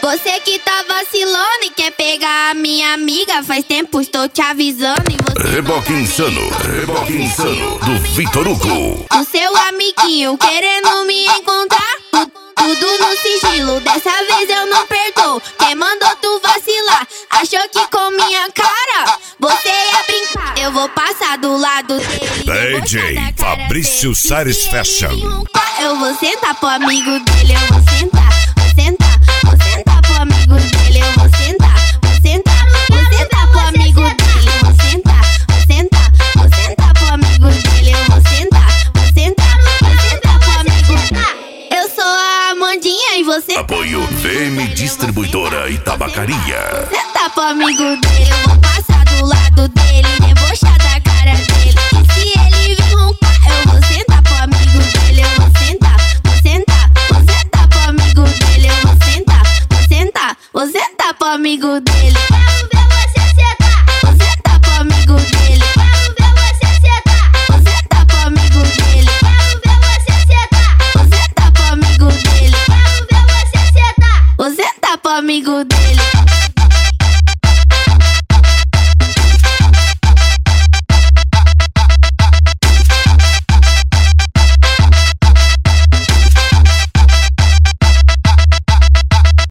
Você que tá vacilando e quer pegar a minha amiga, faz tempo estou te avisando e você Reboque Insano do Vitor Hugo. o seu amiguinho querendo me encontrar, tudo no sigilo, dessa vez eu não perdoo. Quem mandou tu vacilar, achou que com minha cara você ia brincar. Eu vou passar do lado dele, DJ Fabrício Sares Fashion. Eu vou sentar pro amigo dele, eu vou sentar, vou sentar pro amigo dele, eu vou sentar, vou sentar pro amigo dele, vou sentar pro amigo dele, eu vou sentar pro amigo dele. Eu sou a Amandinha e você Apoio VM Distribuidora e Tabacaria. sentar pro amigo dele, eu vou passar do lado dele, debochar da cara dele. E se ele vir roncar, eu vou sentar pro amigo dele, eu vou sentar pro amigo dele, eu vou sentar pro amigo dele. Quero ver você sentar. Vou sentar pro amigo dele, Quero ver você sentar. vou sentar pro amigo dele, Quero ver você sentar. vou sentar pro amigo dele, Quero ver você sentar. vou sentar pro amigo dele.